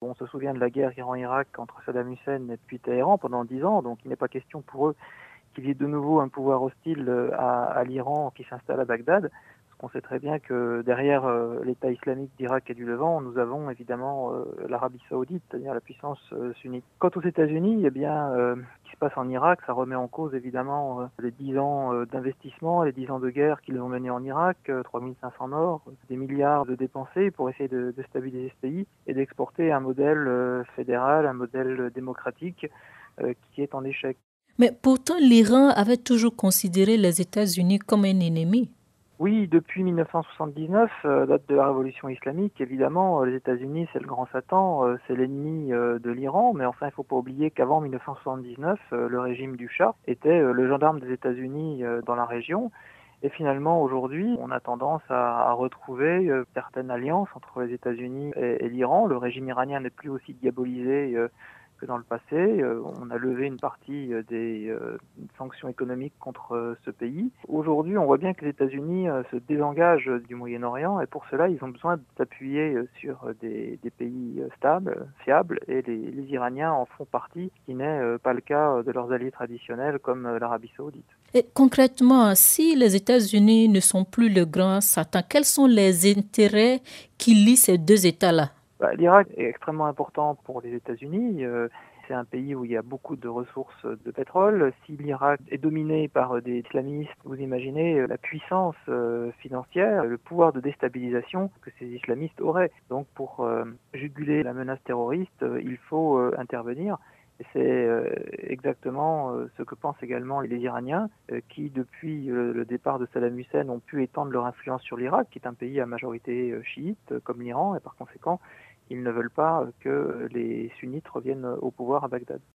On se souvient de la guerre Iran-Irak entre Saddam Hussein et puis Téhéran pendant 10 ans, donc il n'est pas question pour eux qu'il y ait de nouveau un pouvoir hostile à l'Iran qui s'installe à Bagdad. On sait très bien que derrière l'État islamique d'Irak et du Levant, nous avons évidemment l'Arabie saoudite, c'est-à-dire la puissance sunnite. Quant aux États-Unis, eh bien, ce qui se passe en Irak, ça remet en cause évidemment les 10 ans d'investissement, les 10 ans de guerre qu'ils ont menés en Irak, 3500 morts, des milliards de dépensés pour essayer de stabiliser ce pays et d'exporter un modèle fédéral, un modèle démocratique qui est en échec. Mais pourtant, l'Iran avait toujours considéré les États-Unis comme un ennemi. Oui, depuis 1979, date de la révolution islamique, évidemment, les États-Unis, c'est le grand Satan, c'est l'ennemi de l'Iran, mais enfin, il ne faut pas oublier qu'avant 1979, le régime du Shah était le gendarme des États-Unis dans la région. Et finalement, aujourd'hui, on a tendance à retrouver certaines alliances entre les États-Unis et l'Iran. Le régime iranien n'est plus aussi diabolisé que dans le passé. On a levé une partie des sanctions économiques contre ce pays. Aujourd'hui, on voit bien que les États-Unis se désengagent du Moyen-Orient et pour cela, ils ont besoin de s'appuyer sur des pays stables, fiables, et les Iraniens en font partie, ce qui n'est pas le cas de leurs alliés traditionnels comme l'Arabie saoudite. Et concrètement, si les États-Unis ne sont plus le grand Satan, quels sont les intérêts qui lient ces deux États-là? L'Irak est extrêmement important pour les États-Unis. C'est un pays où il y a beaucoup de ressources de pétrole. Si l'Irak est dominé par des islamistes, vous imaginez la puissance financière, le pouvoir de déstabilisation que ces islamistes auraient. Donc pour juguler la menace terroriste, il faut intervenir. Et c'est exactement ce que pensent également les Iraniens, qui depuis le départ de Saddam Hussein ont pu étendre leur influence sur l'Irak, qui est un pays à majorité chiite comme l'Iran, et par conséquent, ils ne veulent pas que les sunnites reviennent au pouvoir à Bagdad.